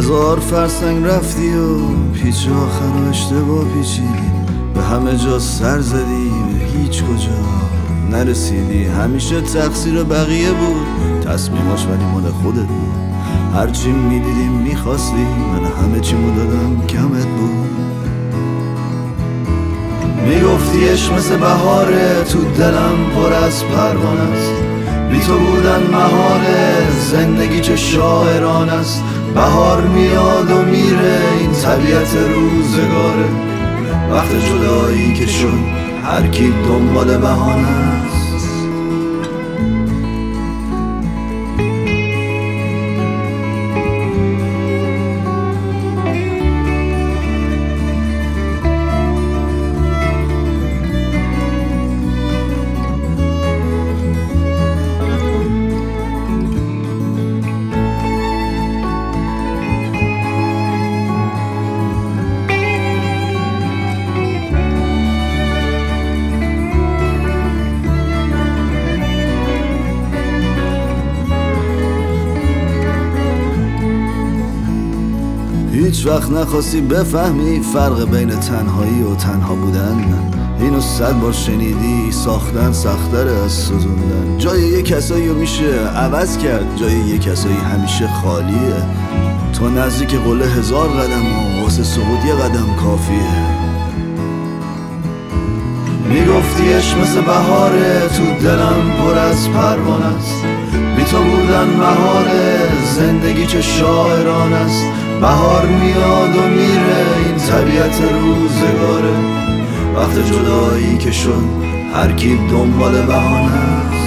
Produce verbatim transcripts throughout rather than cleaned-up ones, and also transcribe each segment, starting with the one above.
هزار فرسنگ رفتی و پیچ آخر و اشتباه پیچیدی، به همه جا سر زدی به هیچ کجا نرسیدی. همیشه تقصیر بقیه بود، تصمیماش ولی مال خودت بود. هرچی میدیدیم میخواستی، من همه چی دادم کمت بود. میگفتی عشق مثل بهاره، تو دلم پر از پروانه است. بی تو بودن محاله، زندگی چه شاعران است. بهار میاد و میره، این طبیعت روزگاره. وقت جدایی که شد هر کی دنبال بهانه است. هیچ وقت نخواستی بفهمی فرق بین تنهایی و تنها بودن. اینو صد بار شنیدی، ساختن سخت‌تر از سوزوندن. جای یه کسایی رو میشه عوض کرد، جای یه کسایی همیشه خالیه. تو نزدیک قله هزار قدم و واسه سقوط یه قدم کافیه. میگفتی عشق مثل بهاره، تو دلم پر از پروانه است. بی تو بودن محاله، زندگی چه شاعران است. بهار میاد و میره، این طبیعت روزگاره. وقت جدایی که شد هر کی دنبال بهانه است.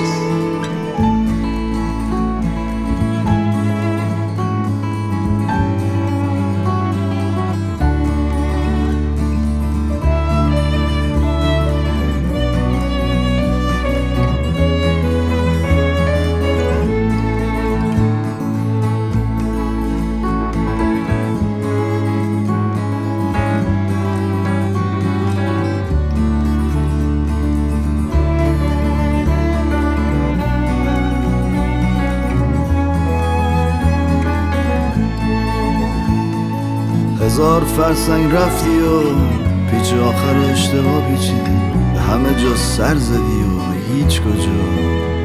هزار فرسنگ رفتی و پیچ آخر و اشتباه پیچیدی، به همه جا سر زدی و هیچ کجا